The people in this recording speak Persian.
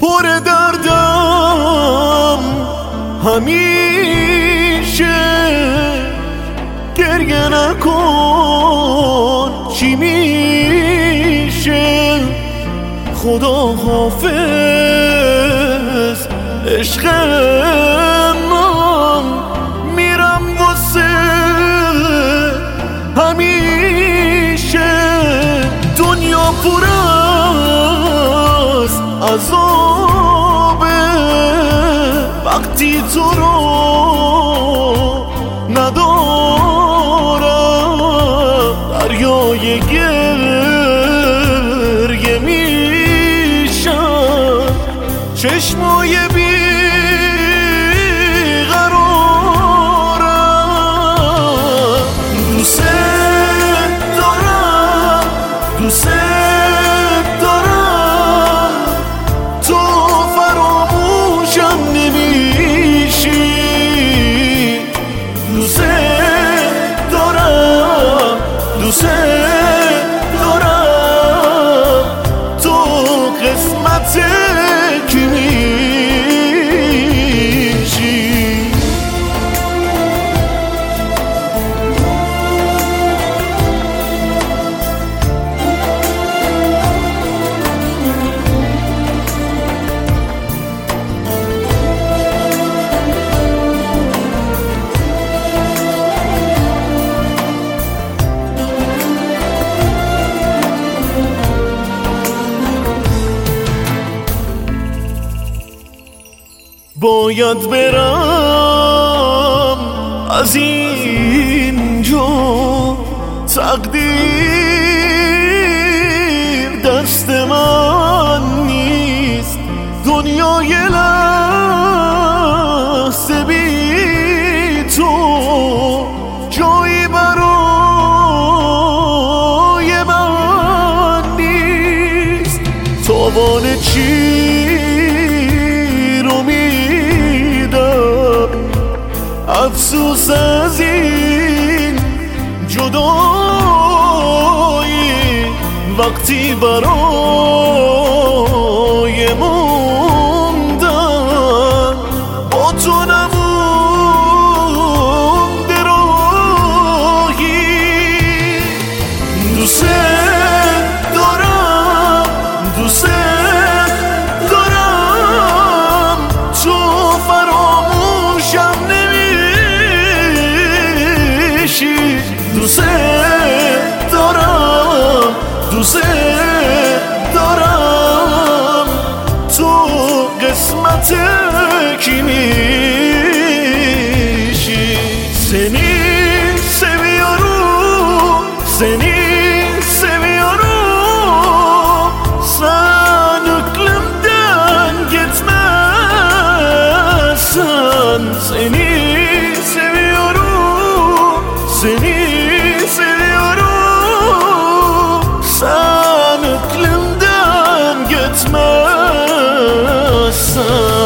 پر دردم همیشه، گریه نکن چی میشه. خدا حافظ عشق من، میرم واسه همیشه. دنیا پر از عذابه وقتی تو رو ندارم. دریای گریه میشم، چشمای بیقرارم. دوست دارم، دوست دارم، تو فراموشم نمیشی. دوست دارم، دوست دارم، تو قسمت کی میشی. باید برم از اینجا، تقدیر دست من نیست. دنیا یه لحظه بی تو جایی برای من نیست. تاوان چی افسوس از این جدایی، وقتی برای موندن با تو نمونده راهی. دوست دارم، دوست دارم، تو فراموشم دوست دارم، دوست دارم، تو قسمت کی میشی. Seni seviyorum, seni seviyorum. Sen aklımdan gitmezsen. Seni seviyorum, seni seviyorum. Sen aklımdan gitmezsen.